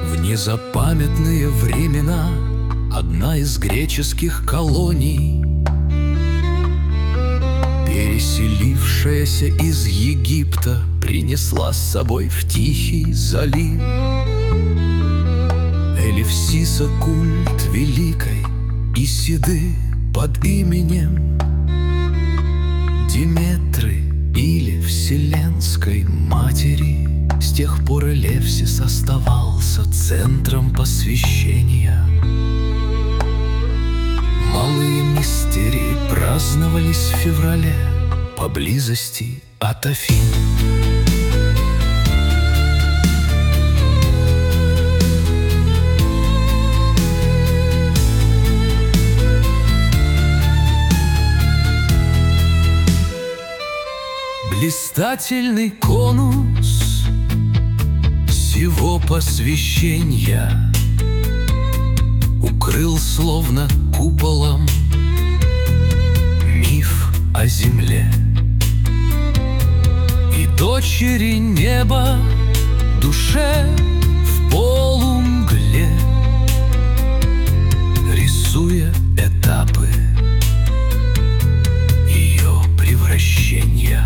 В незапамятные времена одна из греческих колоний, переселившаяся из Египта, принесла с собой в Тихий залив Элевсиса культ великой Исиды под именем Диметры или Вселенской Матери. С тех пор Элевсис оставался центром посвящения. Малые мистерии праздновались в феврале поблизости от Афин. Блистательный конус сего посвящения укрыл словно куполом миф о земле. И дочери неба душе в полумгле, рисуя этапы ее превращения.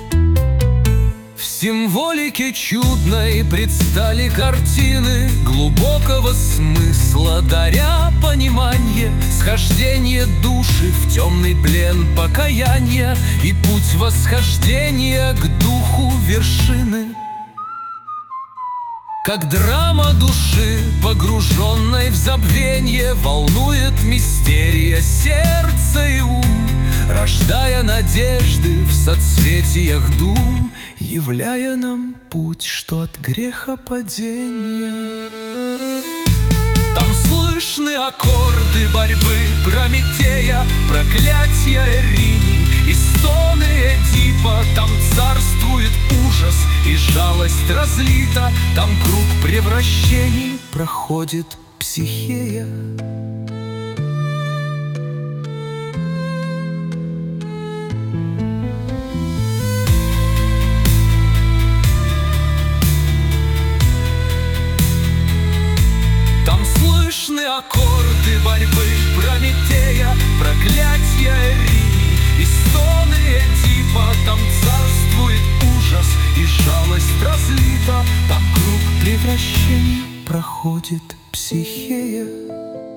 В символике чудной предстали картины глубокого смысла, даря понимание, схождение души в темный плен покаяния и путь восхождения к духу вершины. Как драма души, погруженной в забвенье, волнует мистерия сердца и ум, рождая надежды в соцветиях дум, являя нам путь, что от греха падения. Там слышны аккорды борьбы Прометея, проклятия Эрини и стоны Эдипа. Там царствует ужас и жалость разлита, там круг превращений проходит Психея. Аккорды борьбы Прометея, проклятия Эрини и стоны Эдипа. Там царствует ужас и жалость разлита, там круг превращений проходит Психея.